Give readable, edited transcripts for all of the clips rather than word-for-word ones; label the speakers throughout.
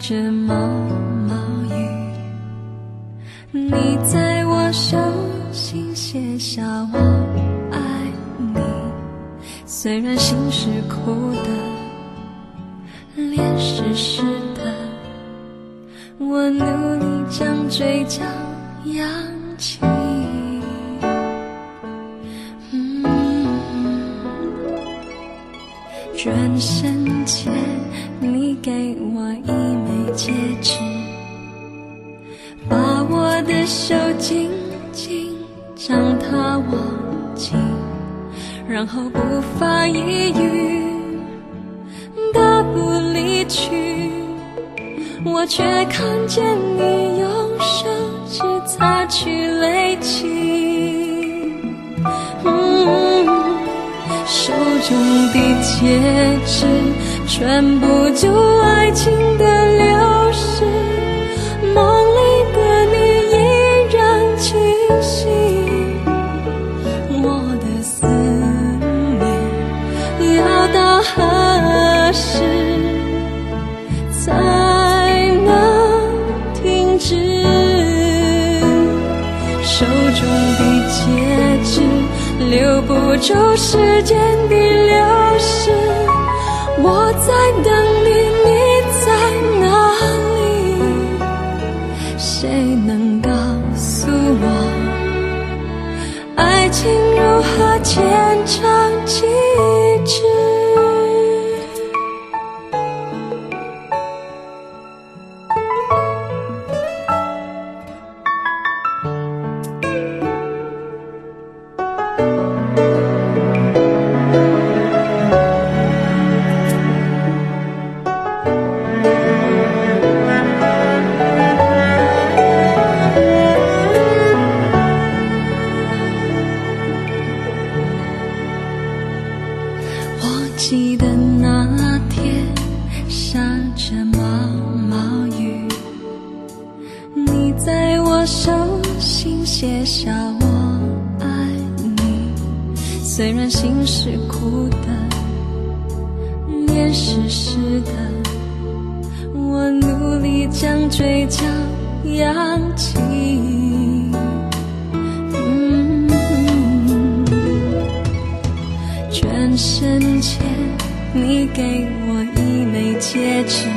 Speaker 1: 着毛毛雨，你在我手心写下我爱你，虽然心是哭的，脸是湿的，我努力将嘴角扬起。转身前你给我一枚戒指，把我的手紧紧将它握紧，然后不发一语大步离去，我却看见你用手指擦去泪迹。手中的戒指全部就爱情的流逝，梦里的你依然清晰，我的思念要到何时才能停止？手中的戒指留不住时间的流逝，我在等你，你在哪里？谁能告诉我，爱情如何牵肠几枝？记得那天下着毛毛雨，你在我手心写下我爱你，虽然心是哭的，脸是湿的，我努力将嘴角扬起。转身前你给我一枚戒指，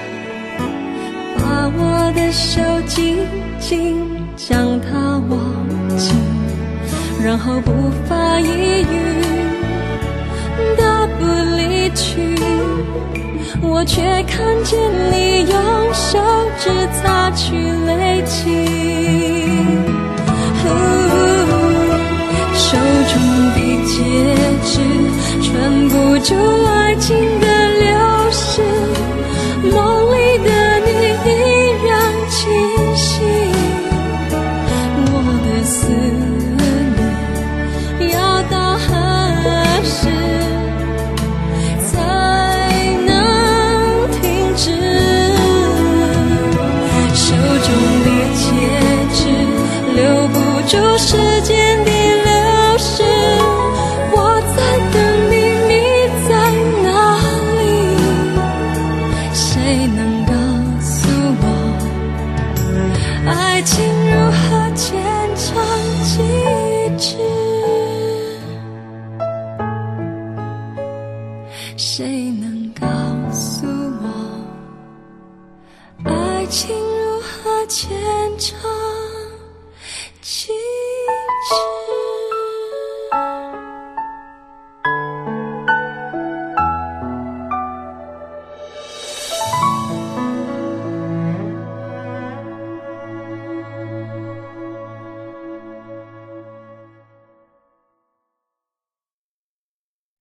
Speaker 1: 把我的手紧紧将它握紧，然后不发一语大步离去，我却看见你用手指擦去泪迹。手中的戒指穿不住爱情的流逝，梦里的你依然清晰，我的思念要到何时才能停止？手中的戒指留不住时间的流逝，我在等你，你在哪里？谁能告诉我，爱情如何牵肠几枝？谁能告诉我，爱情如何牵肠几枝？